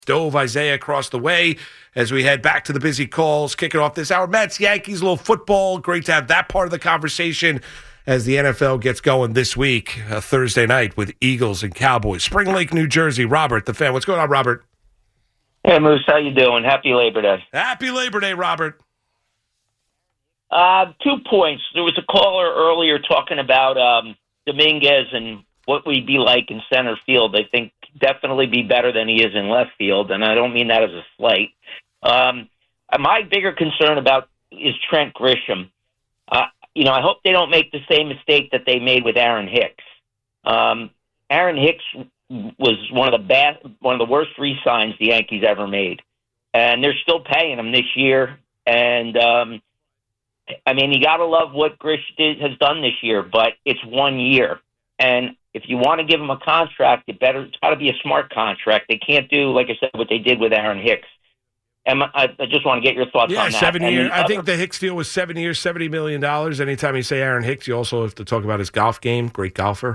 Dove, Isaiah across the way as we head back to the busy calls, kicking off this hour. Mets, Yankees, a little football. Great to have that part of the conversation as the NFL gets going this week, Thursday night with Eagles and Cowboys. Spring Lake, New Jersey. Robert, the fan. What's going on, Robert? Hey, Moose. How you doing? Happy Labor Day. Happy Labor Day, Robert. 2 points. There was a caller earlier talking about Dominguez and what we'd be like in center field. I think definitely be better than he is in left field, and I don't mean that as a slight. My bigger concern is Trent Grisham. I hope they don't make the same mistake that they made with Aaron Hicks. Aaron Hicks was one of the worst re-signs the Yankees ever made, and they're still paying him this year. And you got to love what Grish has done this year, but it's 1 year, and if you want to give him a contract, it's got to be a smart contract. They can't do, like I said, what they did with Aaron Hicks. And I just want to get your thoughts on that. 7 years. I think the Hicks deal was 7 years, $70 million. Anytime you say Aaron Hicks, you also have to talk about his golf game. Great golfer.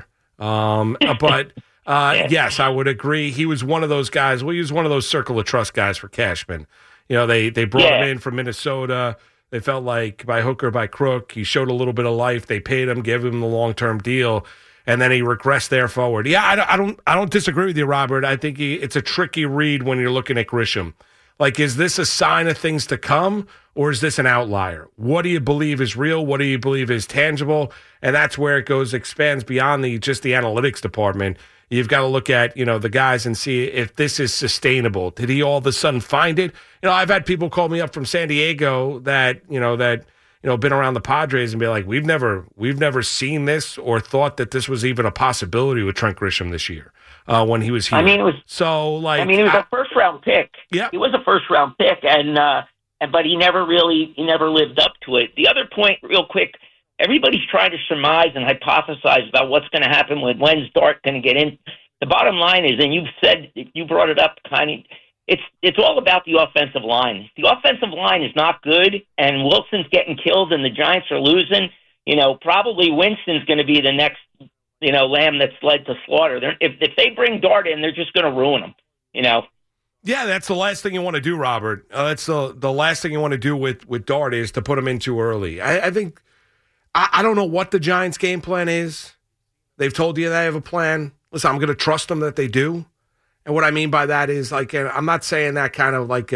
Yes, I would agree. He was one of those guys. Well, he was one of those circle of trust guys for Cashman. They brought him in from Minnesota. They felt like by hook or by crook, he showed a little bit of life. They paid him, gave him the long-term deal. And then he regressed there forward. Yeah, I don't disagree with you, Robert. I think it's a tricky read when you're looking at Grisham. Like, is this a sign of things to come, or is this an outlier? What do you believe is real? What do you believe is tangible? And that's where it expands beyond just the analytics department. You've got to look at, the guys and see if this is sustainable. Did he all of a sudden find it? I've had people call me up from San Diego that been around the Padres and be like, we've never seen this or thought that this was even a possibility with Trent Grisham this year when he was here. He was a first-round pick. Yeah, he was a first-round pick, but he never lived up to it. The other point, real quick, everybody's trying to surmise and hypothesize about what's going to happen when's Dart going to get in. The bottom line is, and you brought it up, kind of. It's all about the offensive line. If the offensive line is not good and Wilson's getting killed and the Giants are losing, probably Winston's going to be the next, lamb that's led to slaughter. If they bring Dart in, they're just going to ruin him, Yeah, that's the last thing you want to do, Robert. That's the last thing you want to do with Dart is to put him in too early. I think I don't know what the Giants' game plan is. They've told you they have a plan. Listen, I'm going to trust them that they do. And what I mean by that is, like, I'm not saying that kind of like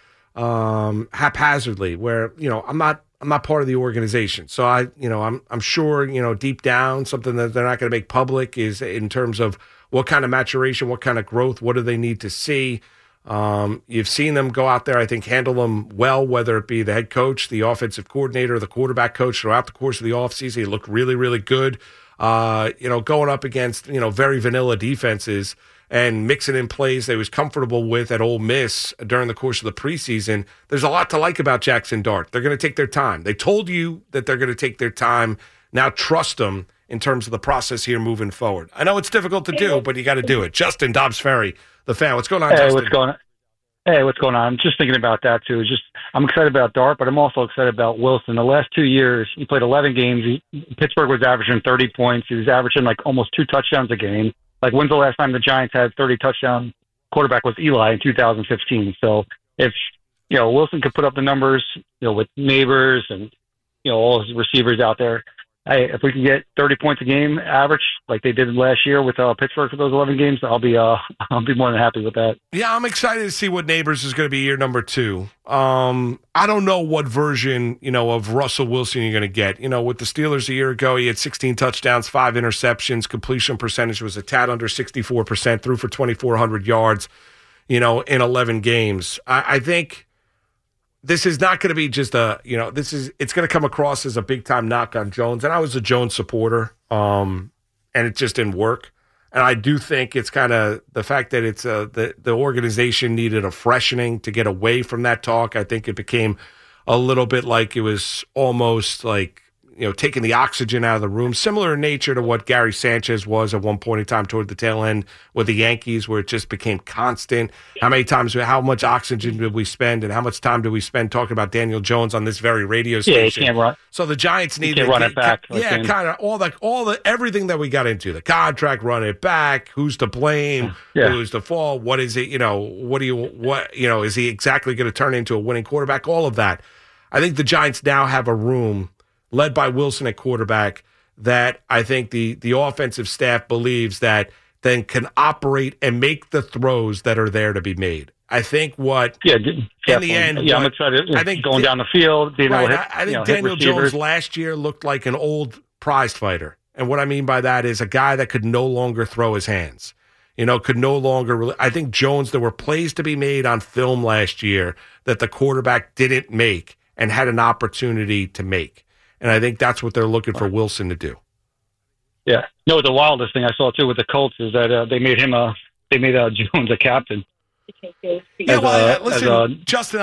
haphazardly, where I'm not part of the organization. So I'm sure deep down something that they're not going to make public is in terms of what kind of maturation, what kind of growth, what do they need to see. You've seen them go out there, I think, handle them well, whether it be the head coach, the offensive coordinator, the quarterback coach throughout the course of the offseason. He looked really, really good. Going up against very vanilla defenses. And mixing in plays they was comfortable with at Ole Miss during the course of the preseason. There's a lot to like about Jackson Dart. They're going to take their time. They told you that they're going to take their time. Now trust them in terms of the process here moving forward. I know it's difficult to do, but you got to do it. Justin Dobbs Ferry, the fan. What's going on, Justin? What's going on? I'm just thinking about that, too. I'm excited about Dart, but I'm also excited about Wilson. The last 2 years, he played 11 games. Pittsburgh was averaging 30 points. He was averaging almost 2 touchdowns a game. When's the last time the Giants had 30 touchdown quarterback was Eli in 2015? So if, Wilson could put up the numbers, with Neighbors and, all his receivers out there, if we can get 30 points a game average like they did last year with Pittsburgh for those 11 games, I'll be more than happy with that. Yeah, I'm excited to see what Neighbors is going to be year number 2. I don't know what version, of Russell Wilson you're going to get. With the Steelers a year ago, he had 16 touchdowns, 5 interceptions. Completion percentage was a tad under 64%, threw for 2,400 yards, in 11 games. I think this is not going to be just it's going to come across as a big-time knock on Jones. And I was a Jones supporter, and it just didn't work. And I do think it's kind of the fact that it's the organization needed a freshening to get away from that talk. I think it became a little bit like it was almost like, taking the oxygen out of the room, similar in nature to what Gary Sanchez was at one point in time toward the tail end with the Yankees, where it just became constant. How much oxygen did we spend, and how much time did we spend talking about Daniel Jones on this very radio station? Yeah, you can't run. So the Giants need to run it back. Kind of everything that we got into, the contract, run it back, who's to blame, who's to fault, what is it, is he exactly going to turn into a winning quarterback, all of that. I think the Giants now have a room led by Wilson at quarterback that I think the offensive staff believes that then can operate and make the throws that are there to be made. I think in the end, I'm excited. I think going down the field, being able to hit, I think Daniel Jones last year looked like an old prize fighter, and what I mean by that is a guy that could no longer throw his hands. Could no longer. I think Jones, there were plays to be made on film last year that the quarterback didn't make and had an opportunity to make. And I think that's what they're looking for Wilson to do. Yeah. No, the wildest thing I saw, too, with the Colts is that they made Jones a captain. Listen, Justin,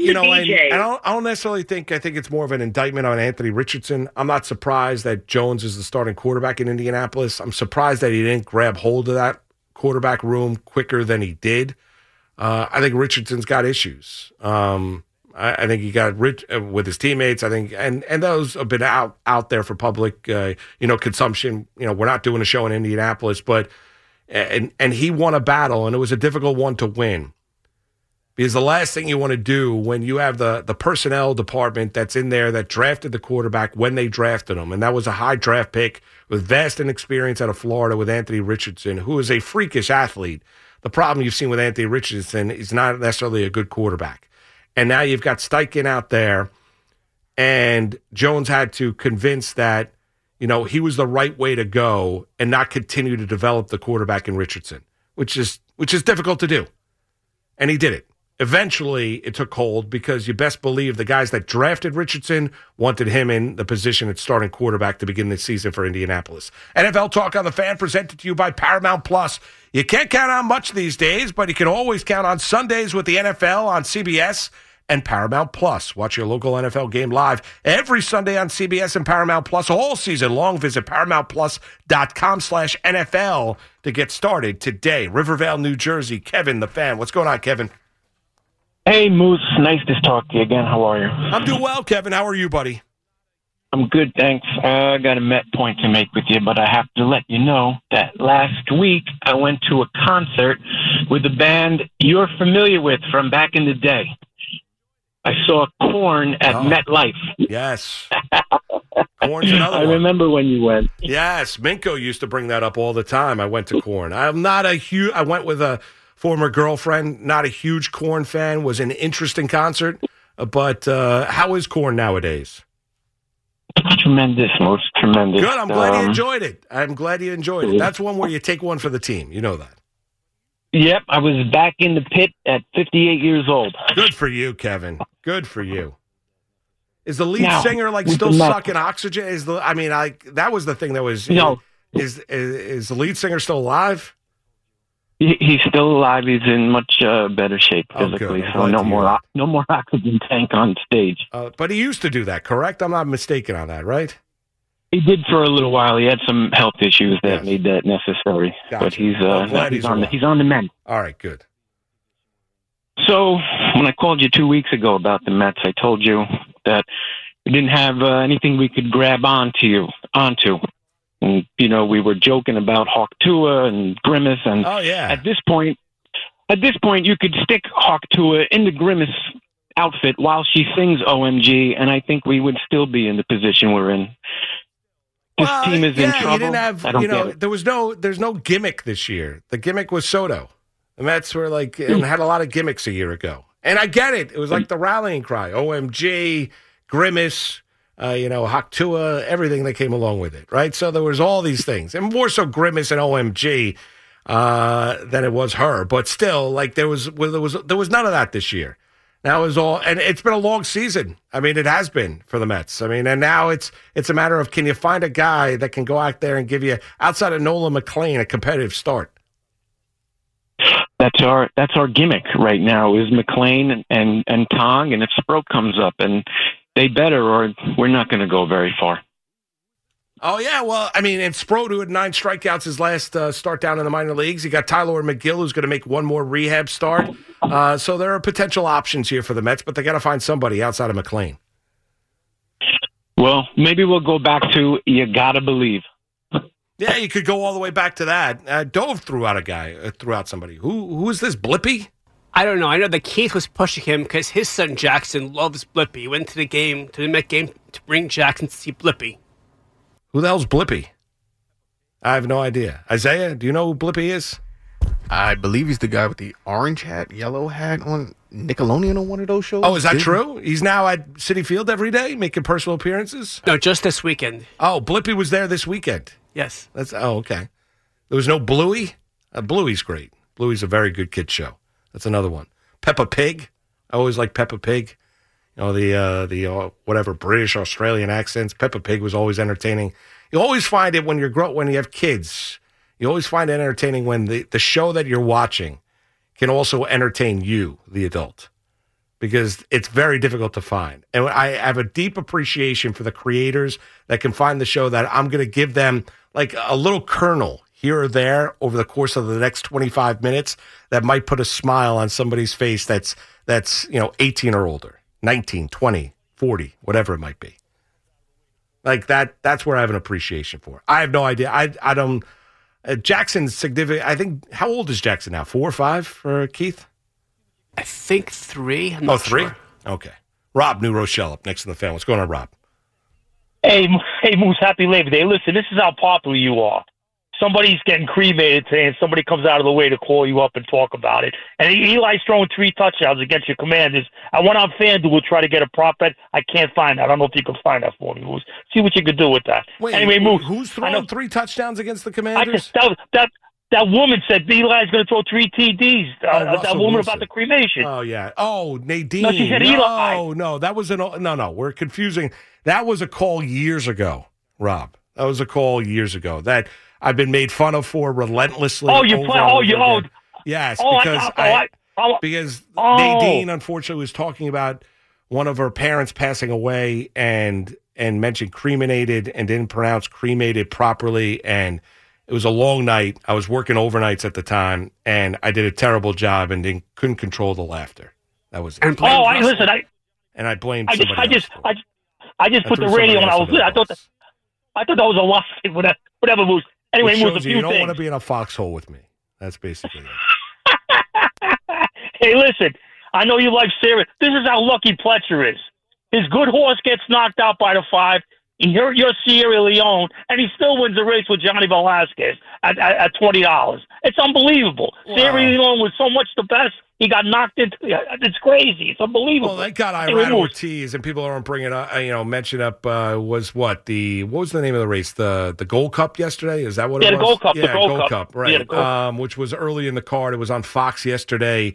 I don't necessarily think, I think it's more of an indictment on Anthony Richardson. I'm not surprised that Jones is the starting quarterback in Indianapolis. I'm surprised that he didn't grab hold of that quarterback room quicker than he did. I think Richardson's got issues. I think he got rich with his teammates. I think, and those have been out there for public, consumption. We're not doing a show in Indianapolis, but and he won a battle, and it was a difficult one to win, because the last thing you want to do when you have the personnel department that's in there that drafted the quarterback when they drafted him, and that was a high draft pick with vast inexperience out of Florida with Anthony Richardson, who is a freakish athlete. The problem you've seen with Anthony Richardson is not necessarily a good quarterback. And now you've got Steichen out there, and Jones had to convince that, he was the right way to go and not continue to develop the quarterback in Richardson, which is difficult to do. And he did it. Eventually, it took hold because you best believe the guys that drafted Richardson wanted him in the position at starting quarterback to begin the season for Indianapolis. NFL Talk on the Fan presented to you by Paramount Plus. You can't count on much these days, but you can always count on Sundays with the NFL on CBS and Paramount Plus. Watch your local NFL game live every Sunday on CBS and Paramount Plus all season long. Visit ParamountPlus.com/NFL to get started today. Rivervale, New Jersey. Kevin, the Fan. What's going on, Kevin? Hey, Moose. Nice to talk to you again. How are you? I'm doing well, Kevin. How are you, buddy? I'm good, thanks. I got a Met point to make with you, but I have to let you know that last week I went to a concert with a band you're familiar with from back in the day. I saw Korn at MetLife. Yes. Korn's another one. I remember when you went. Yes. Minko used to bring that up all the time. I went to Korn. I went with a former girlfriend, not a huge Korn fan. Was an interesting concert. But how is Korn nowadays? Tremendous, most tremendous. Good. I'm glad you enjoyed it. That's one where you take one for the team. You know that. Yep. I was back in the pit at 58 years old. Good for you, Kevin. Good for you. Is the lead singer still sucking oxygen? That was the thing that was. No. Is the lead singer still alive? He's still alive. He's in much better shape physically, so no more oxygen tank on stage. But he used to do that, correct? I'm not mistaken on that, right? He did for a little while. He had some health issues that made that necessary, gotcha. But he's on the mend. All right, good. So when I called you 2 weeks ago about the Mets, I told you that we didn't have anything we could grab onto. And, we were joking about Hawk Tua and Grimace. And at this point, you could stick Hawk Tua in the Grimace outfit while she sings OMG, and I think we would still be in the position we're in. This team is in trouble. You didn't have, there's no gimmick this year. The gimmick was Soto. The Mets were and had a lot of gimmicks a year ago. And I get it. It was like the rallying cry. OMG, Grimace, Hawk Tua, everything that came along with it, right? So there was all these things. And more so Grimace and OMG than it was her. But still, there was none of that this year. That was all, and it's been a long season. It has been for the Mets. And now it's a matter of, can you find a guy that can go out there and give you, outside of Nolan McLean, a competitive start? That's our gimmick right now is McLean and Tong, and if Sproat comes up, and they better, or we're not going to go very far. Oh, yeah. Well, I mean, and Sproat, who had 9 strikeouts his last start down in the minor leagues. You got Tyler McGill, who's going to make one more rehab start. So there are potential options here for the Mets, but they got to find somebody outside of McLean. Well, maybe we'll go back to you gotta believe. Yeah, you could go all the way back to that. Dove threw out somebody. Who is this, Blippi? I don't know. I know that Keith was pushing him because his son Jackson loves Blippi. He went to the Met game, to bring Jackson to see Blippi. Who the hell's Blippi? I have no idea. Isaiah, do you know who Blippi is? I believe he's the guy with the orange hat, yellow hat on Nickelodeon on one of those shows. Oh, is that true? He's now at Citi Field every day making personal appearances? No, just this weekend. Oh, Blippi was there this weekend. Yes. Okay. There was no Bluey? Bluey's great. Bluey's a very good kid show. That's another one. Peppa Pig. I always like Peppa Pig. You know, the whatever British, Australian accents. Peppa Pig was always entertaining. You always find it when you have kids. You always find it entertaining when the show that you're watching can also entertain you, the adult, because it's very difficult to find. And I have a deep appreciation for the creators that can find the show that I'm going to give them like a little kernel here or there over the course of the next 25 minutes that might put a smile on somebody's face that's 18 or older, 19, 20, 40, whatever it might be. Like that's where I have an appreciation for. I have no idea. I don't. Jackson's significant. I think, how old is Jackson now? 4 or 5 for Keith? I think 3. I'm not 3? Sure. Okay. Rob, New Rochelle, up next in the fan. What's going on, Rob? Hey, Moose, happy Labor Day. Listen, this is how popular you are. Somebody's getting cremated today, and somebody comes out of the way to call you up and talk about it. And Eli's throwing 3 touchdowns against your Commanders. I went on FanDuel to try to get a prop bet. I can't find that. I don't know if you can find that for me, Moose. See what you can do with that. Wait, anyway, Moose, who's throwing 3 touchdowns against the Commanders? That woman said Eli's going to throw 3 TDs. That woman Wilson. about the cremation. Oh, yeah. Oh, Nadine. No, she said Eli. No, that was no. We're confusing. That was a call years ago, Rob. That was a call years ago that I've been made fun of for relentlessly. Yes, because Nadine unfortunately was talking about one of her parents passing away and mentioned cremated and didn't pronounce cremated properly, and it was a long night. I was working overnights at the time, and I did a terrible job and couldn't control the laughter. That was it. I blamed somebody else. I just put the radio on. I thought that was a lot. Whatever moves. Anyway, Moose, a few you don't things. Want to be in a foxhole with me. That's basically it. Hey, listen. I know you like Sarah. This is how lucky Pletcher is. His good horse gets knocked out by the 5. You're Sierra Leone, and he still wins the race with Johnny Velasquez at $20. It's unbelievable. Wow. Sierra Leone was so much the best. He got knocked into. It's crazy. It's unbelievable. Well, thank God Irad Ortiz, and people aren't bringing up. Mention up was what was the name of the race? The Gold Cup yesterday. Is that what it was? The Gold Cup. Yeah, the Gold Cup. Right. Yeah, the Gold Cup. Which was early in the card. It was on Fox yesterday.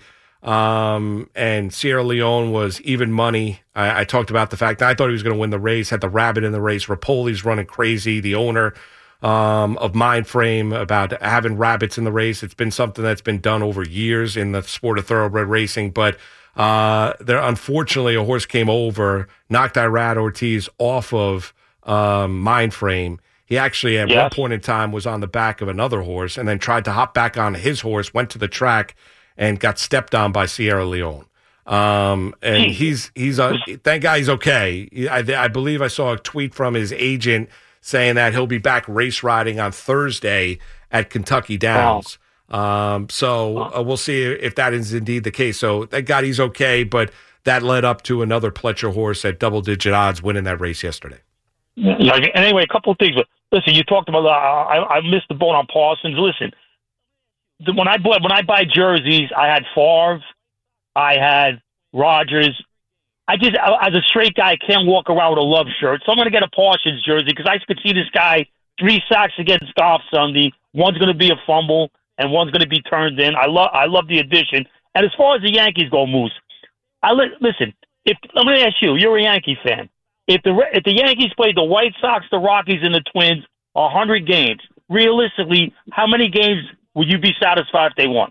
And Sierra Leone was even money. I talked about the fact that I thought he was going to win the race. Had the rabbit in the race. Rapoli's running crazy. The owner of Mindframe about having rabbits in the race. It's been something that's been done over years in the sport of thoroughbred racing. But there, unfortunately, a horse came over, knocked Irad Ortiz off of Mindframe. He actually, at one point in time, was on the back of another horse and then tried to hop back on his horse, went to the track, and got stepped on by Sierra Leone. And thank God he's okay. I believe I saw a tweet from his agent saying that he'll be back race riding on Thursday at Kentucky Downs. Wow. We'll see if that is indeed the case. So thank God he's okay, but that led up to another Pletcher horse at double-digit odds winning that race yesterday. Anyway, a couple of things. But listen, you talked about I missed the boat on Parsons. Listen, when I buy jerseys, I had Favre, I had Rodgers. As a straight guy, I can't walk around with a love shirt. So I'm going to get a Parsons jersey because I could see this guy 3 sacks against Goff Sunday. One's going to be a fumble and one's going to be turned in. I love the addition. And as far as the Yankees go, Moose, listen. Let me ask you, you're a Yankee fan. If the Yankees played the White Sox, the Rockies, and the Twins 100 games, realistically, how many games would you be satisfied if they won?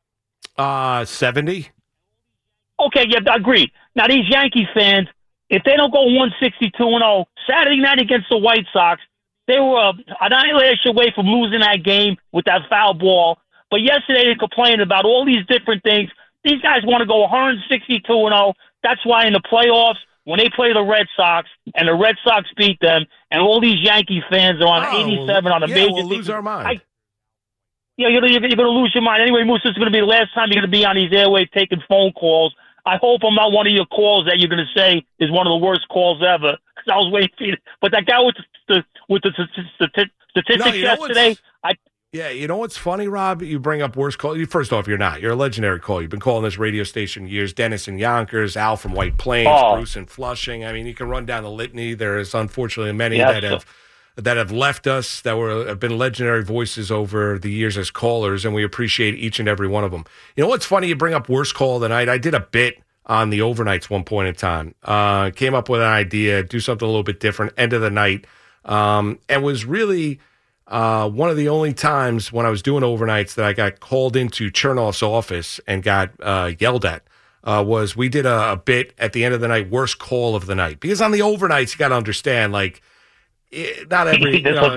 70. Okay, yeah, agreed. Now, these Yankee fans, if they don't go 162-0, Saturday night against the White Sox, They were an annihilation away from losing that game with that foul ball. But yesterday they complained about all these different things. These guys want to go 162-0. That's why in the playoffs, when they play the Red Sox and the Red Sox beat them, and all these Yankee fans are on 87 on a major. We'll lose our mind. You're going to lose your mind. Anyway, Moose, this is going to be the last time you're going to be on these airwaves taking phone calls. I hope I'm not one of your calls that you're going to say is one of the worst calls ever. Because I was waiting for you. But that guy with the statistics yesterday, Yeah, you know what's funny, Rob? You bring up worst call. First off, you're not. You're a legendary call. You've been calling this radio station years. Dennis in Yonkers, Al from White Plains, Bruce in Flushing. I mean, you can run down the litany. There is unfortunately many that have left us, that have been legendary voices over the years as callers, and we appreciate each and every one of them. You know what's funny? You bring up worst call of the night. I did a bit on the overnights one point in time. Came up with an idea, do something a little bit different, end of the night, and was really one of the only times when I was doing overnights that I got called into Chernoff's office and got yelled at. Was we did a bit at the end of the night, worst call of the night. Because on the overnights, you got to understand, like, not every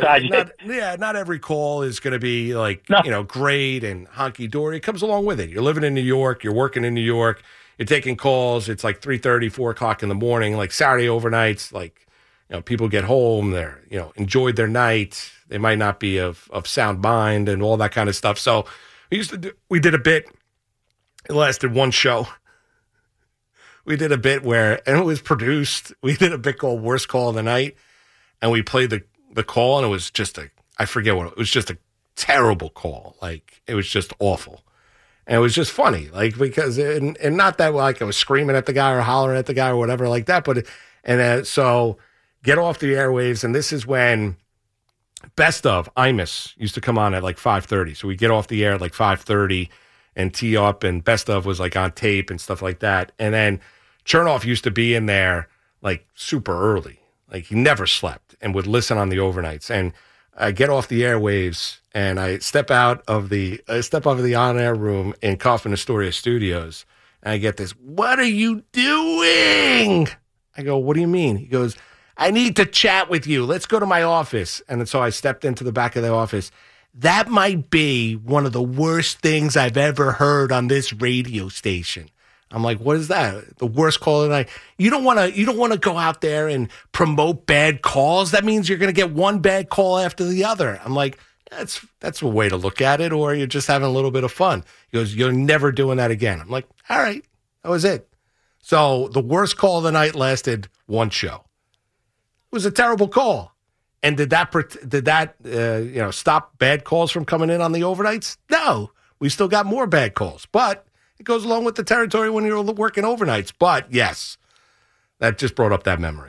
not every call is going to be like great and honky dory. It comes along with it. You're living in New York, you're working in New York, you're taking calls. It's like 3:30, 4 o'clock in the morning. Like Saturday overnights, like people get home, they're enjoyed their night. They might not be of sound mind and all that kind of stuff. So we did a bit. It lasted one show. We did a bit and it was produced. We did a bit called Worst Call of the Night. And we played the call, and it was just I forget it was just a terrible call. Like, it was just awful. And it was just funny, like, because, and not that, like, I was screaming at the guy or hollering at the guy or whatever like that, but, so get off the airwaves, and this is when Best of Imus used to come on at like 5:30. So we get off the air at like 5:30 and tee up, and Best of was like on tape and stuff like that. And then Chernoff used to be in there like super early. Like, he never slept and would listen on the overnights. And I get off the airwaves and I step out of the on-air room in Kaufman Astoria Studios, and I get this, "What are you doing?" I go, "What do you mean?" He goes, "I need to chat with you. Let's go to my office." And so I stepped into the back of the office. "That might be one of the worst things I've ever heard on this radio station." I'm like, "What is that? The worst call of the night?" You don't want to go out there and promote bad calls. That means you're going to get one bad call after the other. I'm like, that's a way to look at it, or you're just having a little bit of fun. He goes, "You're never doing that again." I'm like, all right, that was it. So the worst call of the night lasted one show. It was a terrible call. And did that stop bad calls from coming in on the overnights? No, we still got more bad calls, but it goes along with the territory when you're working overnights. But yes, that just brought up that memory.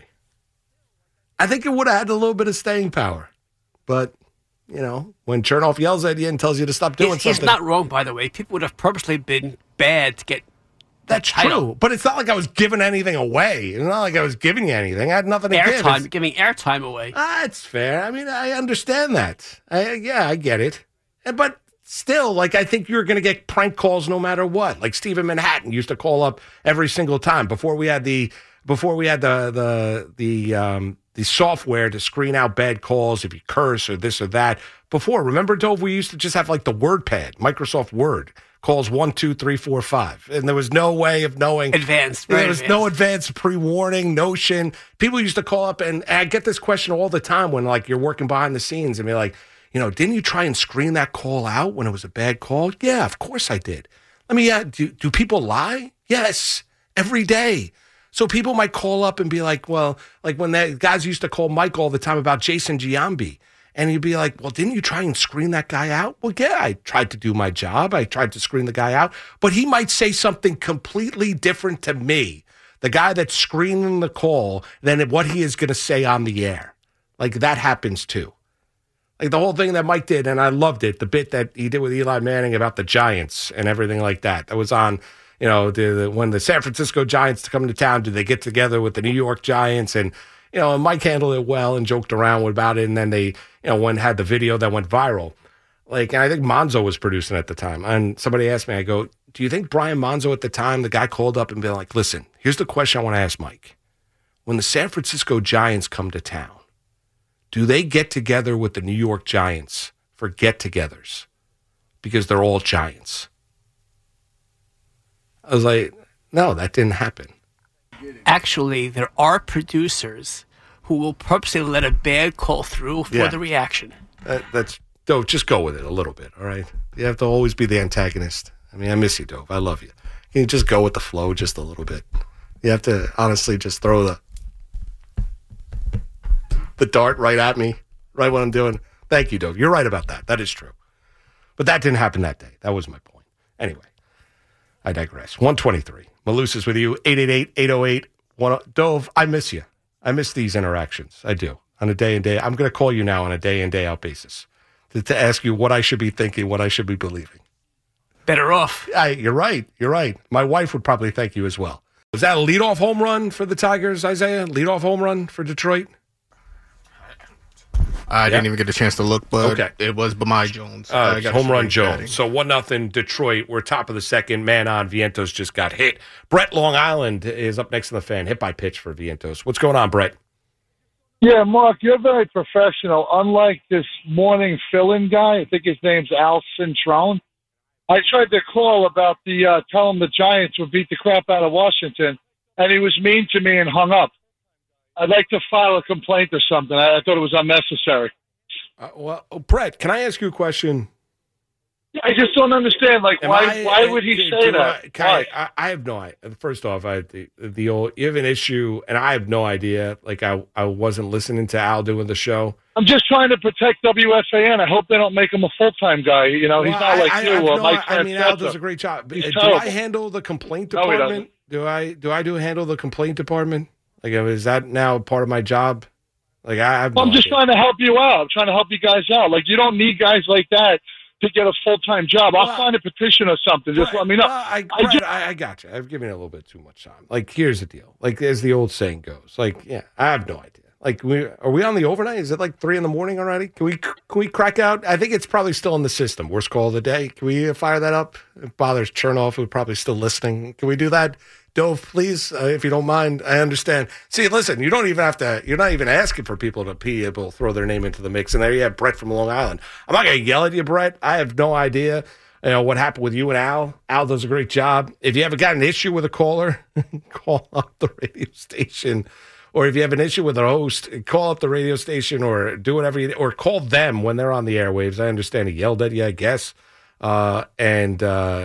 I think it would have had a little bit of staying power. But, when Chernoff yells at you and tells you to stop doing something. He's not wrong, by the way. People would have purposely been bad to get That's true. But it's not like I was giving anything away. It's not like I was giving you anything. I had nothing to give. Giving airtime away. It's fair. I mean, I understand that. I get it. But still, like, I think you're going to get prank calls no matter what. Like Stephen Manhattan used to call up every single time before we had the software to screen out bad calls if you curse or this or that. Before, remember, Dove, we used to just have like the WordPad, Microsoft Word, calls 1, 2, 3, 4, 5, and there was no way of knowing advanced. There was no advanced pre-warning notion. People used to call up, and I get this question all the time when like you're working behind the scenes and be like, didn't you try and screen that call out when it was a bad call? Yeah, of course I did. Let me do people lie? Yes, every day. So people might call up and be like, well, like when that guys used to call Mike all the time about Jason Giambi. And he'd be like, well, didn't you try and screen that guy out? Well, yeah, I tried to do my job. I tried to screen the guy out. But he might say something completely different to me, the guy that's screening the call, than what he is going to say on the air. Like, that happens too. Like the whole thing that Mike did, and I loved it, the bit that he did with Eli Manning about the Giants and everything like that. That was on, when the San Francisco Giants come to town, do they get together with the New York Giants? And, and Mike handled it well and joked around about it. And then they, had the video that went viral. Like, and I think Monzo was producing at the time. And somebody asked me, I go, do you think Brian Monzo at the time, the guy called up and be like, listen, here's the question I want to ask Mike. When the San Francisco Giants come to town, do they get together with the New York Giants for get-togethers? Because they're all Giants. I was like, no, that didn't happen. Actually, there are producers who will purposely let a bad call through for the reaction. Just go with it a little bit, all right? You have to always be the antagonist. I mean, I miss you, Dove. I love you. Can you just go with the flow just a little bit? You have to honestly just throw the dart right at me, right when I'm doing. Thank you, Dove. You're right about that. That is true. But that didn't happen that day. That was my point. Anyway, I digress. 123. Malus is with you. 888-808. Dove, I miss you. I miss these interactions. I do. On a day in day. I'm going to call you now on a day in, day out basis to ask you what I should be thinking, what I should be believing. Better off. You're right. You're right. My wife would probably thank you as well. Was that a leadoff home run for the Tigers, Isaiah? Leadoff home run for Detroit? I didn't even get a chance to look, but it was Bamai Jones. Home run Jones. So 1-0 Detroit. We're top of the second. Man on. Vientos just got hit. Brett, Long Island, is up next to the fan. Hit by pitch for Vientos. What's going on, Brett? Yeah, Mark, you're very professional. Unlike this morning fill-in guy, I think his name's Al Cintrone. I tried to call about tell him the Giants would beat the crap out of Washington, and he was mean to me and hung up. I'd like to file a complaint or something. I thought it was unnecessary. Brett, can I ask you a question? I just don't understand. Like, why would he say that? I have no idea. First off, the old, you have an issue, and I have no idea. Like, I wasn't listening to Al doing the show. I'm just trying to protect WFAN. I hope they don't make him a full-time guy. You know, he's not like you. Mike I mean, Al does a great job. Do I handle the complaint department? Do I handle the complaint department? Like, is that now part of my job? Like, I'm just trying to help you out. I'm trying to help you guys out. Like, you don't need guys like that to get a full-time job. I'll sign a petition or something. Just let me know. I got you. I've given it a little bit too much time. Like, here's the deal. Like, as the old saying goes, like, yeah, I have no idea. Like, are we on the overnight? Is it like 3 a.m. already? Can we crack out? I think it's probably still in the system. Worst call of the day. Can we fire that up? It bothers Chernoff, who's probably still listening. Can we do that? Dove, please, if you don't mind. I understand. See, listen, you don't even have to, you're not even asking for people to be able to throw their name into the mix. And there you have Brett from Long Island. I'm not going to yell at you, Brett. I have no idea what happened with you and Al. Al does a great job. If you ever got an issue with a caller, call up the radio station. Or if you have an issue with a host, call up the radio station or do whatever or call them when they're on the airwaves. I understand he yelled at you, I guess, and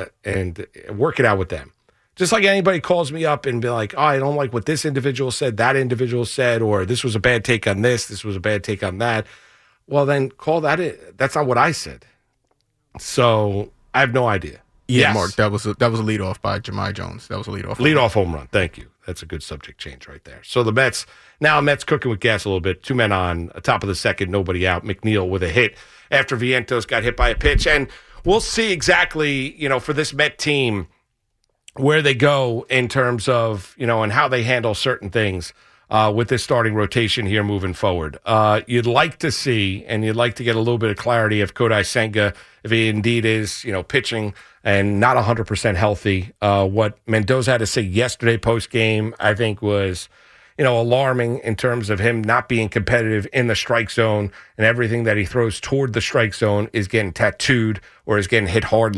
work it out with them. Just like anybody calls me up and be like, oh, I don't like what this individual said, that individual said, or this was a bad take on this was a bad take on that. Well, then call that in. That's not what I said. So I have no idea. Yeah, yes. Mark, that was a leadoff by Bamai Jones. That was a leadoff. Leadoff home run. Thank you. That's a good subject change right there. So the Mets cooking with gas a little bit. 2 men on, top of the second, nobody out. McNeil with a hit after Vientos got hit by a pitch. And we'll see exactly, for this Met team, where they go in terms of, and how they handle certain things with this starting rotation here moving forward. You'd like to see, and you'd like to get a little bit of clarity if Kodai Senga, if he indeed is, pitching and not 100% healthy. What Mendoza had to say yesterday post-game, I think was, alarming in terms of him not being competitive in the strike zone, and everything that he throws toward the strike zone is getting tattooed or is getting hit hard.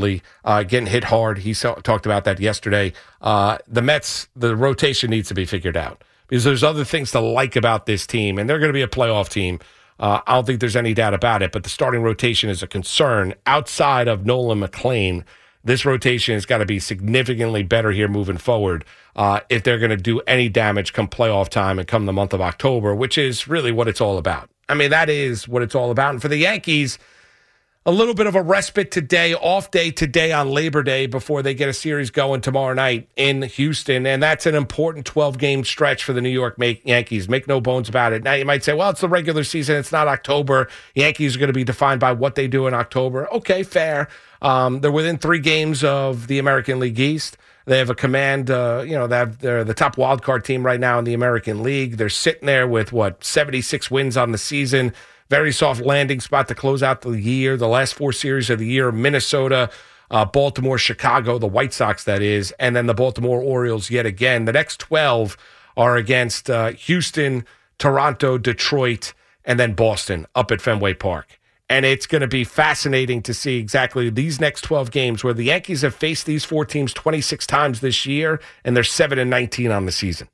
He talked about that yesterday. The Mets, the rotation needs to be figured out because there's other things to like about this team, and they're going to be a playoff team. I don't think there's any doubt about it, but the starting rotation is a concern. Outside of Nolan McLean, this rotation has got to be significantly better here moving forward if they're going to do any damage come playoff time and come the month of October, which is really what it's all about. I mean, that is what it's all about. And for the Yankees, a little bit of a respite today, off day today on Labor Day before they get a series going tomorrow night in Houston. And that's an important 12-game stretch for the New York Yankees. Make no bones about it. Now, you might say, well, it's the regular season. It's not October. Yankees are going to be defined by what they do in October. Okay, fair. They're within 3 games of the American League East. They have a command, they're the top wild card team right now in the American League. They're sitting there with, 76 wins on the season. Very soft landing spot to close out the year. The last 4 series of the year, Minnesota, Baltimore, Chicago, the White Sox, that is, and then the Baltimore Orioles yet again. The next 12 are against Houston, Toronto, Detroit, and then Boston up at Fenway Park. And it's going to be fascinating to see exactly these next 12 games where the Yankees have faced these 4 teams 26 times this year, and they're 7-19 on the season.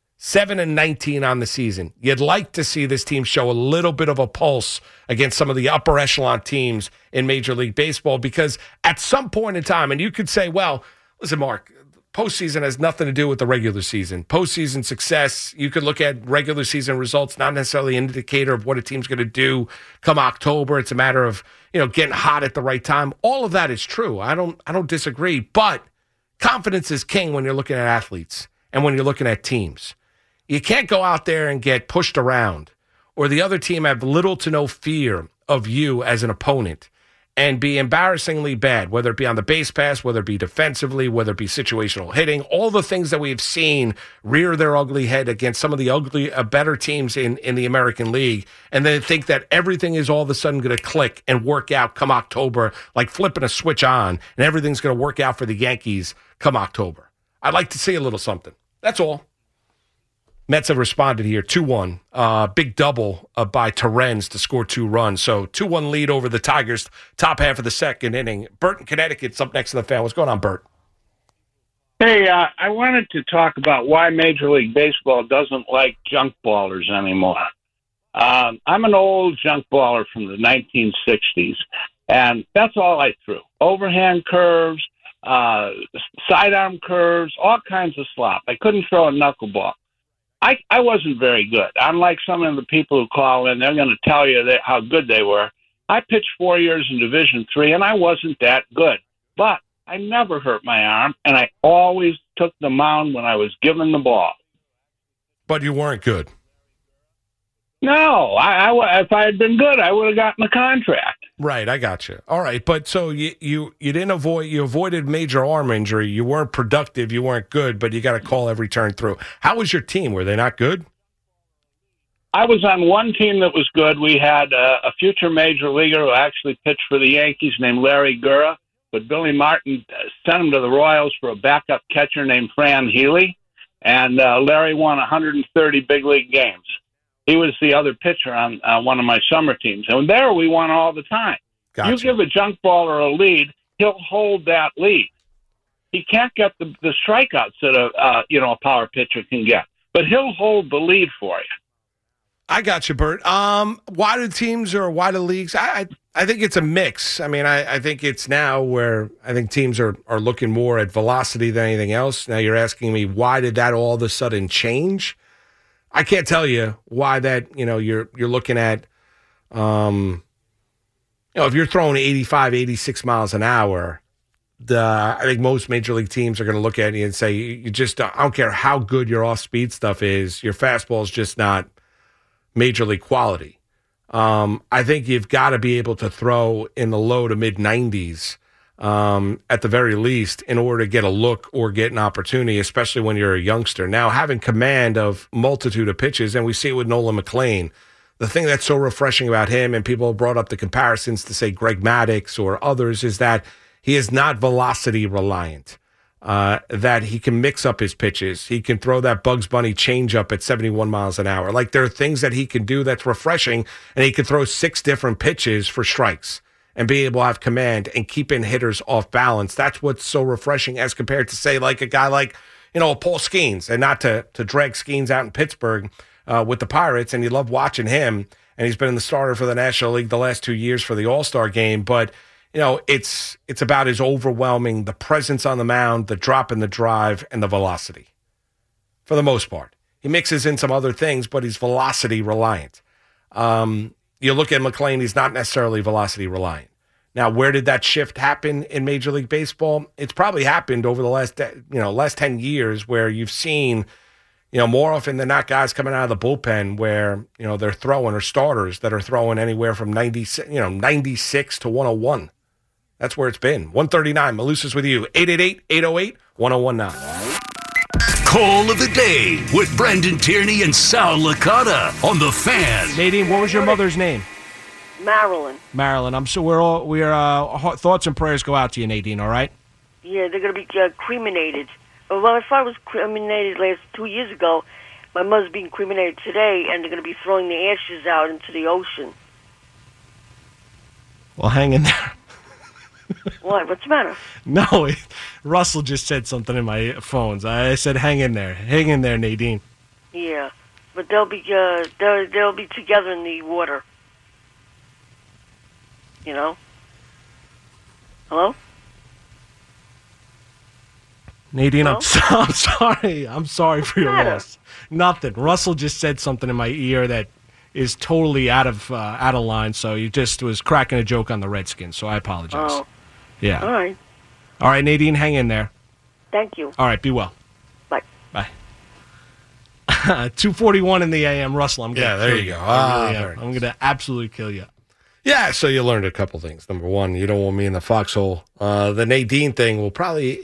7-19 on the season. You'd like to see this team show a little bit of a pulse against some of the upper echelon teams in Major League Baseball, because at some point in time, and you could say, well, listen, Mark, postseason has nothing to do with the regular season. Postseason success, you could look at regular season results, not necessarily an indicator of what a team's going to do come October. It's a matter of, getting hot at the right time. All of that is true. I don't disagree, but confidence is king when you're looking at athletes and when you're looking at teams. You can't go out there and get pushed around, or the other team have little to no fear of you as an opponent and be embarrassingly bad, whether it be on the base pass, whether it be defensively, whether it be situational hitting, all the things that we've seen rear their ugly head against some of the better teams in the American League, and then think that everything is all of a sudden going to click and work out come October, like flipping a switch on, and everything's going to work out for the Yankees come October. I'd like to see a little something. That's all. Mets have responded here, 2-1. Big double by Terrens to score 2 runs. So 2-1 lead over the Tigers, top half of the second inning. Bert in Connecticut's up next to the fan. What's going on, Bert? Hey, I wanted to talk about why Major League Baseball doesn't like junk ballers anymore. I'm an old junk baller from the 1960s, and that's all I threw. Overhand curves, sidearm curves, all kinds of slop. I couldn't throw a knuckleball. I wasn't very good. Unlike some of the people who call in, they're going to tell you how good they were. I pitched 4 years in Division III, and I wasn't that good. But I never hurt my arm, and I always took the mound when I was given the ball. But you weren't good. No, if I had been good, I would have gotten a contract. Right, I got you. All right, but so you avoided major arm injury. You weren't productive, you weren't good, but you got a call every turn through. How was your team? Were they not good? I was on one team that was good. We had a future major leaguer who actually pitched for the Yankees named Larry Gura, but Billy Martin sent him to the Royals for a backup catcher named Fran Healy, and Larry won 130 big league games. He was the other pitcher on one of my summer teams. And there we won all the time. Gotcha. You give a junk baller a lead, he'll hold that lead. He can't get the strikeouts that a power pitcher can get, but he'll hold the lead for you. I got you, Bert. Why do teams or why do leagues? I think it's a mix. I mean, I think it's now where I think teams are looking more at velocity than anything else. Now you're asking me, why did that all of a sudden change? I can't tell you why that, you're looking at, if you're throwing 85, 86 miles an hour, I think most major league teams are going to look at you and say, I don't care how good your off-speed stuff is, your fastball is just not major league quality. I think you've got to be able to throw in the low to mid 90s at the very least in order to get a look or get an opportunity, especially when you're a youngster. Now, having command of multitude of pitches, and we see it with Nolan McLean, the thing that's so refreshing about him, and people have brought up the comparisons to, say, Greg Maddux or others, is that he is not velocity reliant, that he can mix up his pitches. He can throw that Bugs Bunny changeup at 71 miles an hour. Like, there are things that he can do that's refreshing, and he can throw 6 different pitches for strikes and be able to have command and keeping hitters off balance. That's what's so refreshing as compared to, say, like a guy like, Paul Skeens, and not to drag Skeens out in Pittsburgh with the Pirates, and you love watching him, and he's been in the starter for the National League the last 2 years for the All-Star game, but, it's about his overwhelming, the presence on the mound, the drop in the drive, and the velocity, for the most part. He mixes in some other things, but he's velocity reliant. You look at McLean, he's not necessarily velocity reliant. Now, where did that shift happen in Major League Baseball? It's probably happened over the last 10 years where you've seen, more often than not, guys coming out of the bullpen where, they're throwing, or starters that are throwing anywhere from 96 to 101. That's where it's been. 139, Malusis with you. 888-808-1019. Call of the day with Brendan Tierney and Sal Licata on The Fan. Nadine, what was your mother's name? Marilyn. Marilyn. Thoughts and prayers go out to you, Nadine, all right? Yeah, they're going to be cremated. Well, my father was cremated 2 years ago, My mother's being cremated today, and they're going to be throwing the ashes out into the ocean. Well, hang in there. What? What's the matter? No, Russell just said something in my phones. I said, hang in there. Hang in there, Nadine. Yeah, but they'll be together in the water. You know? Hello? Nadine, Hello? I'm sorry. I'm sorry for your loss. Nothing. Russell just said something in my ear that is totally out of line. So he just was cracking a joke on the Redskins. So I apologize. Oh. Yeah. All right. All right, Nadine, hang in there. Thank you. All right, be well. Bye. Bye. 2:41 in the AM, Russell. I'm gonna there kill you go. I really very am. I'm gonna absolutely kill you. Yeah, so you learned a couple things. Number one, you don't want me in the foxhole. The Nadine thing will probably,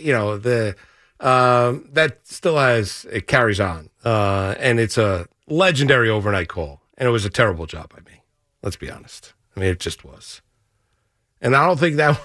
that still it carries on. And it's a legendary overnight call. And it was a terrible job by me. Let's be honest. I mean, it just was. And I don't think that,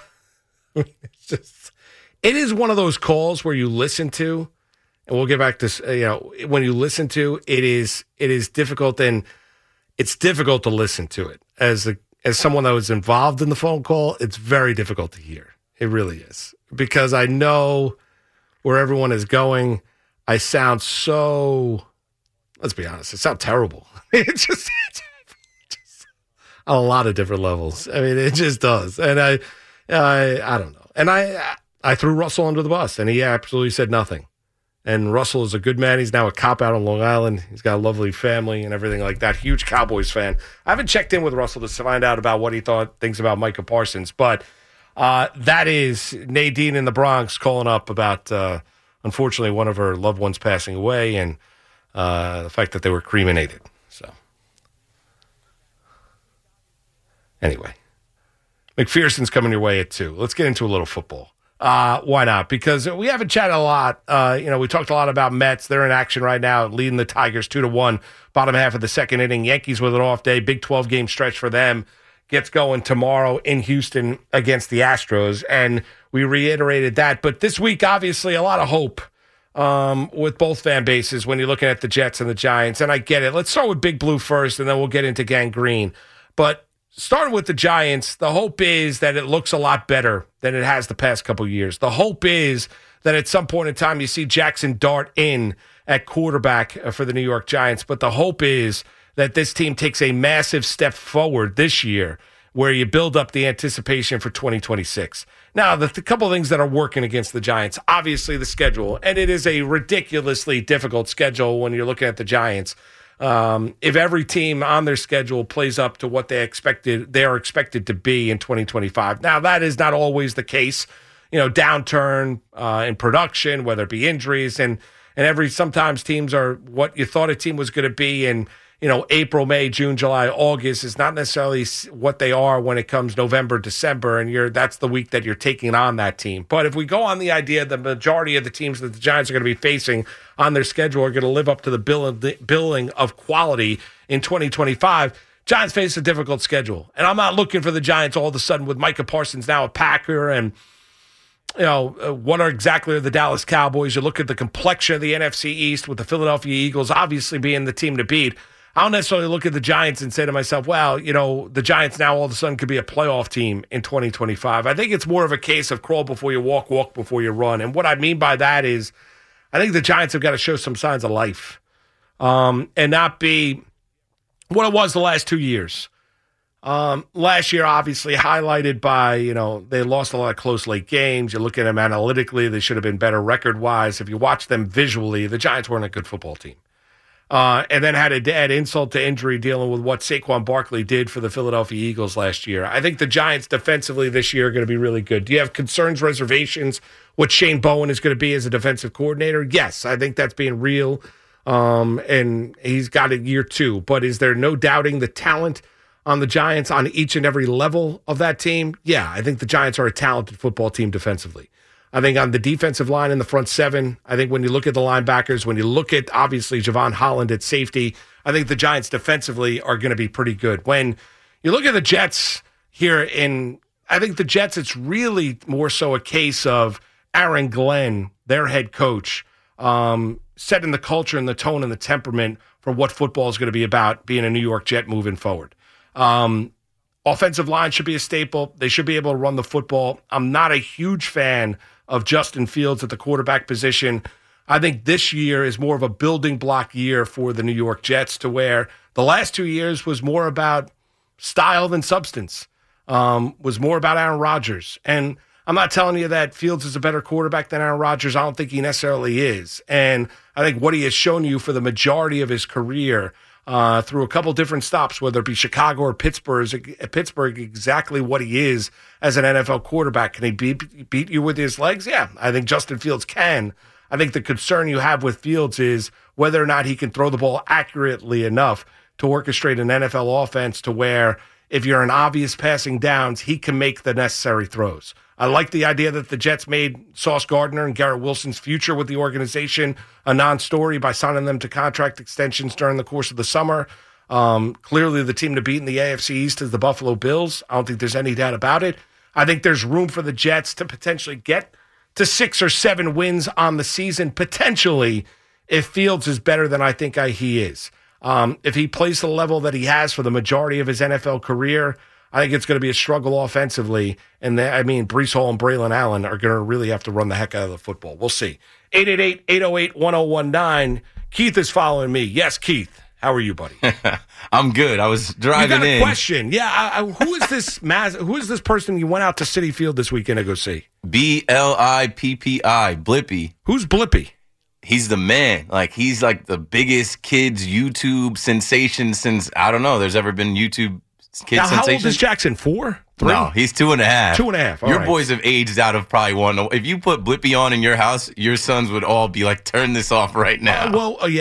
it is one of those calls where you listen to, and we'll get back to, when you listen to, it is difficult, and it's difficult to listen to it. As someone that was involved in the phone call, it's very difficult to hear. It really is. Because I know where everyone is going. I sound so, let's be honest, it sounds terrible. It's just on a lot of different levels. I mean, it just does. And I don't know. And I threw Russell under the bus, and he absolutely said nothing. And Russell is a good man. He's now a cop out on Long Island. He's got a lovely family and everything like that. Huge Cowboys fan. I haven't checked in with Russell to find out about what he things about Micah Parsons, but that is Nadine in the Bronx calling up about, unfortunately, one of her loved ones passing away, and the fact that they were cremated. So, anyway, McPherson's coming your way at 2. Let's get into a little football. Why not? Because we haven't chatted a lot. We talked a lot about Mets. They're in action right now, leading the Tigers 2-1. Bottom half of the second inning. Yankees with an off day. Big 12-game stretch for them. Gets going tomorrow in Houston against the Astros. And we reiterated that. But this week, obviously, a lot of hope with both fan bases when you're looking at the Jets and the Giants. And I get it. Let's start with Big Blue first, and then we'll get into Gang Green. But starting with the Giants, the hope is that it looks a lot better than it has the past couple of years. The hope is that at some point in time you see Jackson Dart in at quarterback for the New York Giants. But the hope is that this team takes a massive step forward this year where you build up the anticipation for 2026. Now, the couple of things that are working against the Giants, obviously the schedule, and it is a ridiculously difficult schedule when you're looking at the Giants. If every team on their schedule plays up to what they are expected to be in 2025. Now, that is not always the case. Downturn in production, whether it be injuries, and sometimes teams are what you thought a team was going to be in, April, May, June, July, August is not necessarily what they are when it comes November, December, and that's the week that you're taking on that team. But if we go on the idea the majority of the teams that the Giants are going to be facing on their schedule are going to live up to the billing of quality in 2025, Giants face a difficult schedule. And I'm not looking for the Giants all of a sudden with Micah Parsons now a Packer and what are exactly the Dallas Cowboys. You look at the complexion of the NFC East with the Philadelphia Eagles obviously being the team to beat. I don't necessarily look at the Giants and say to myself, well, the Giants now all of a sudden could be a playoff team in 2025. I think it's more of a case of crawl before you walk, walk before you run. And what I mean by that is I think the Giants have got to show some signs of life and not be what it was the last 2 years. Last year, obviously, highlighted by, they lost a lot of close late games. You look at them analytically, they should have been better record-wise. If you watch them visually, the Giants weren't a good football team. And then had to add insult to injury dealing with what Saquon Barkley did for the Philadelphia Eagles last year. I think the Giants defensively this year are going to be really good. Do you have concerns, reservations, what Shane Bowen is going to be as a defensive coordinator? Yes, I think that's being real. And he's got a year 2. But is there no doubting the talent on the Giants on each and every level of that team? Yeah, I think the Giants are a talented football team defensively. I think on the defensive line in the front 7, I think when you look at the linebackers, when you look at, obviously, Javon Holland at safety, I think the Giants defensively are going to be pretty good. When you look at the Jets here I think the Jets, it's really more so a case of Aaron Glenn, their head coach, setting the culture and the tone and the temperament for what football is going to be about being a New York Jet moving forward. Offensive line should be a staple. They should be able to run the football. I'm not a huge fan of Justin Fields at the quarterback position. I think this year is more of a building block year for the New York Jets, to where the last 2 years was more about style than substance, was more about Aaron Rodgers. And I'm not telling you that Fields is a better quarterback than Aaron Rodgers. I don't think he necessarily is. And I think what he has shown you for the majority of his career, through a couple different stops, whether it be Chicago or Pittsburgh, exactly what he is as an NFL quarterback. Can he beat you with his legs? Yeah, I think Justin Fields can. I think the concern you have with Fields is whether or not he can throw the ball accurately enough to orchestrate an NFL offense to where if you're in obvious passing downs, he can make the necessary throws. I like the idea that the Jets made Sauce Gardner and Garrett Wilson's future with the organization a non-story by signing them to contract extensions during the course of the summer. Clearly, the team to beat in the AFC East is the Buffalo Bills. I don't think there's any doubt about it. I think there's room for the Jets to potentially get to 6 or 7 wins on the season, potentially, if Fields is better than I think he is. If he plays to the level that he has for the majority of his NFL career, I think it's going to be a struggle offensively. And Breece Hall and Braylon Allen are going to really have to run the heck out of the football. We'll see. 888-808-1019. Keith is following me. Yes, Keith. How are you, buddy? I'm good. I was driving in. You got a question. Yeah. Who is this who is this person you went out to Citi Field this weekend to go see? Blippi. Blippi. Who's Blippi? He's the man. He's like the biggest kids YouTube sensation since, I don't know, there's ever been YouTube kids sensation. How old is Jackson? 4? 3? No, he's 2.5. 2.5. Your boys have aged out of probably one. If you put Blippi on in your house, your sons would all be like, turn this off right now.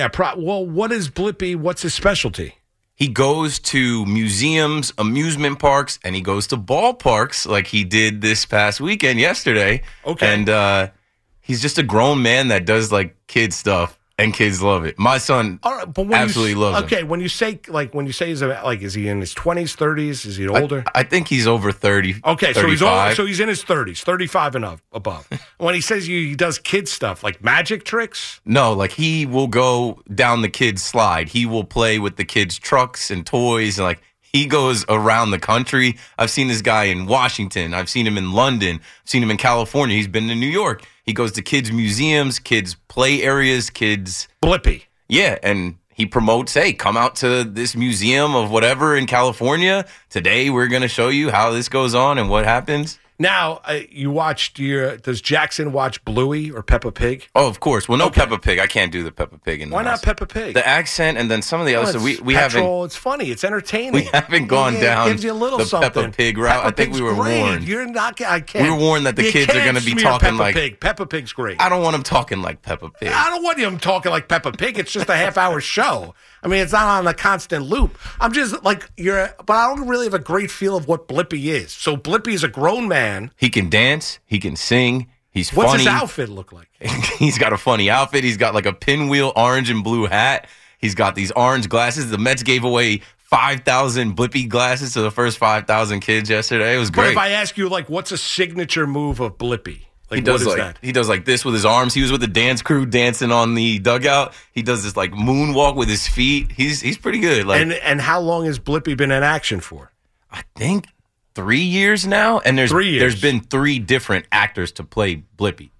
What is Blippi? What's his specialty? He goes to museums, amusement parks, and he goes to ballparks like he did this past weekend yesterday. Okay. And he's just a grown man that does kid stuff, and kids love it. My son absolutely loves it. Okay, when you say is he in his 20s, 30s? Is he older? I think he's over 30. Okay, 35. so he's in his 30s, 35 and above. When he says he does kid stuff, like magic tricks? No, he will go down the kids' slide. He will play with the kids' trucks and toys, and he goes around the country. I've seen this guy in Washington. I've seen him in London. I've seen him in California. He's been to New York. He goes to kids' museums, kids' play areas, kids... Blippi. Yeah, and he promotes, hey, come out to this museum of whatever in California. Today we're going to show you how this goes on and what happens. Now, you watched does Jackson watch Bluey or Peppa Pig? Oh, of course. Well, no Peppa Pig. I can't do the Peppa Pig in the Why house. not Peppa Pig? The accent and then some of the other stuff. We haven't. It's funny. It's entertaining. We haven't gone down gives you a little the something. Peppa Pig route. I think we were warned. You're not. I can't. We were warned that the kids are going to be talking Peppa Pig. Peppa Pig's great. I don't want them talking like Peppa Pig. I don't want them talking like Peppa Pig. It's just a half-hour show. It's not on a constant loop. I'm just but I don't really have a great feel of what Blippi is. So Blippi is a grown man. He can dance. He can sing. He's What's funny. What's his outfit look like? He's got a funny outfit. He's got a pinwheel orange and blue hat. He's got these orange glasses. The Mets gave away 5,000 Blippi glasses to the first 5,000 kids yesterday. It was great. But if I ask you, what's a signature move of Blippi? He does he does this with his arms. He was with the dance crew dancing on the dugout. He does this moonwalk with his feet. He's pretty good. And how long has Blippi been in action for? I think 3 years now. And there's 3 years. There's been 3 different actors to play Blippi.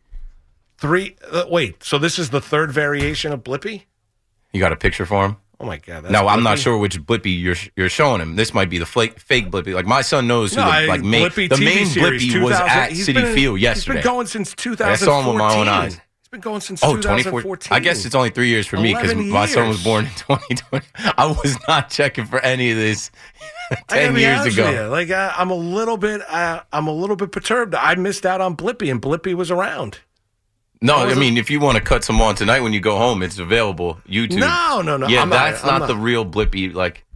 3? Wait. So this is the 3rd variation of Blippi? You got a picture for him? Oh my God! No, I'm not sure which Blippi you're showing him. This might be the fake Blippi. My son knows who the main Blippi was at Citi Field yesterday. He's been going since 2014. I saw him with my own eyes. He's been going since 2014. I guess it's only 3 years for me because my son was born in 2020. I was not checking for any of this 10 years ago. I'm a little bit perturbed. I missed out on Blippi, and Blippi was around. No, if you want to cut some on tonight when you go home, it's available. YouTube. No. Yeah, that's not the real Blippi.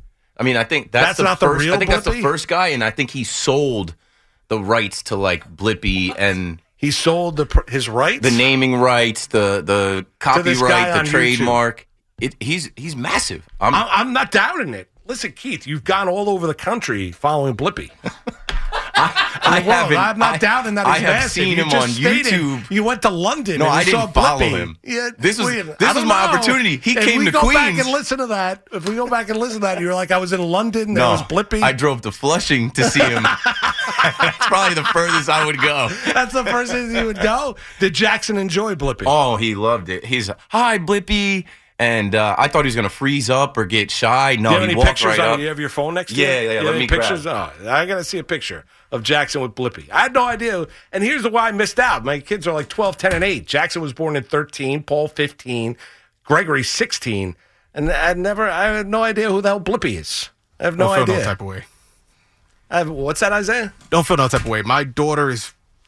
I think that's the not first. The real I think Blippi? that's the first guy, and I think he sold the rights to Blippi, and he sold his rights, the naming rights, the copyright, the trademark. He's massive. I'm not doubting it. Listen, Keith, you've gone all over the country following Blippi. I'm not doubting that. I He's have massive. seen You him just on stated YouTube. You went to London. No, and I you saw didn't follow Blippi. him. Yeah, This was I my don't know. opportunity. He If came we to go Queens. back and listen to that, if we go back and listen to that, you're like, I was in London. There No, was Blippi. I drove to Flushing to see him. That's probably the furthest I would go. That's the first thing you would go. Did Jackson enjoy Blippi? Oh, he loved it. He's hi Blippi, and I thought he was gonna freeze up or get shy. No, Do you have he any walked pictures right on up. you? You have your phone next to Yeah, you? yeah, You let have me any pictures? grab. Oh, I got to see a picture of Jackson with Blippi. I had no idea. And here's why I missed out. My kids are like 12, 10, and 8. Jackson was born in 13, Paul 15, Gregory 16. And I had no idea who the hell Blippi is. I have no Don't feel idea. no type of way. What's that, Isaiah? Don't feel no type of way. My daughter is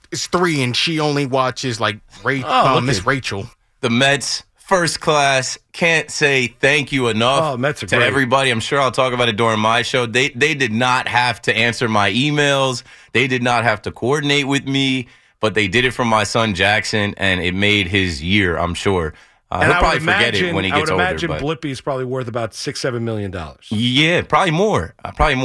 3 and she only watches like Miss Rachel. The Mets, first class. Can't say thank you enough Mets are to great. everybody. I'm sure I'll talk about it during my show. They did not have to answer my emails. They did not have to coordinate with me, but they did it for my son Jackson, and it made his year, I'm sure. He'll probably forget it when he gets older. I would imagine but Blippi is probably worth about $6-7 million. yeah, probably more.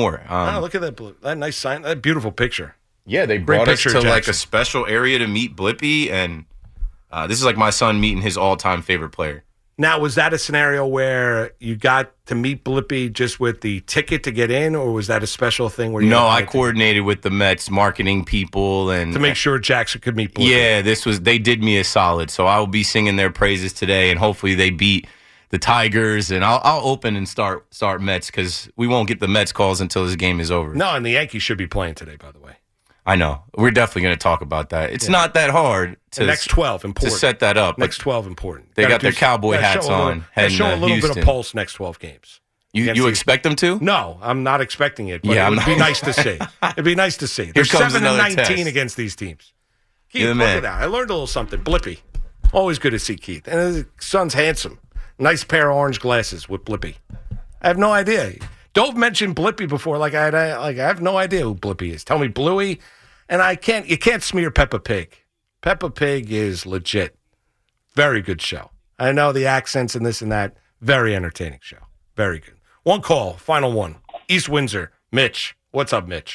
Look at that nice sign. That beautiful picture. Yeah, they Great brought us picture, to like Jackson. a special area to meet Blippi, and this is like my son meeting his all-time favorite player. Now, was that a scenario where you got to meet Blippi just with the ticket to get in, or was that a special thing where you No, I coordinated with the Mets marketing people and to make sure Jackson could meet Blippi? Yeah, they did me a solid. So I will be singing their praises today, and hopefully they beat the Tigers, and I'll open and start Mets because we won't get the Mets calls until this game is over. No, and the Yankees should be playing today, by the way. I know. We're definitely going to talk about that. It's not that hard The next 12 important. to set that up. Next 12 important. They Gotta got their cowboy hats on. Show a little bit Houston. of pulse next 12 games. You expect them to? No, I'm not expecting it. But Yeah, it would I'm be not- nice to see. It'd be nice to see. They're comes 7-19 another test. against these teams. Keith, You're the look man. at that. I learned a little something. Blippi. Always good to see Keith. And his son's handsome. Nice pair of orange glasses with Blippi. I have no idea. Dove mentioned Blippi before. I have no idea who Blippi is. Tell me Bluey. And you can't smear Peppa Pig. Peppa Pig is legit. Very good show. I know the accents and this and that. Very entertaining show. Very good. One call, final one. East Windsor, Mitch. What's up, Mitch?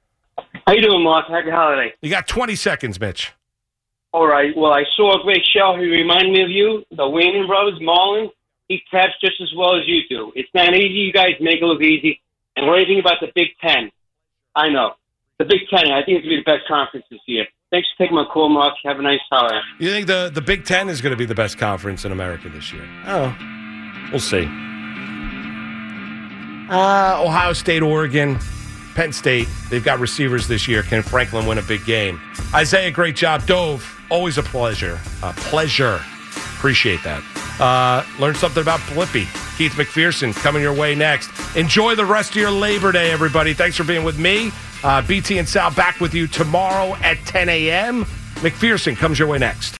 How you doing, Mark? Happy holiday. You got 20 seconds, Mitch. All right. Well, I saw a great show. He reminded me of you, the Wayman brothers, Marlon. He taps just as well as you do. It's not easy. You guys make it look easy. And what do you think about the Big Ten? I know. The Big Ten, I think it's going to be the best conference this year. Thanks for taking my call, Mark. Have a nice holiday. You think the Big Ten is going to be the best conference in America this year? Oh, we'll see. Ohio State, Oregon, Penn State. They've got receivers this year. Can Franklin win a big game? Isaiah, great job. Dove, always a pleasure. Appreciate that. Learn something about Blippi. Keith McPherson coming your way next. Enjoy the rest of your Labor Day, everybody. Thanks for being with me. BT and Sal back with you tomorrow at 10 a.m. McPherson comes your way next.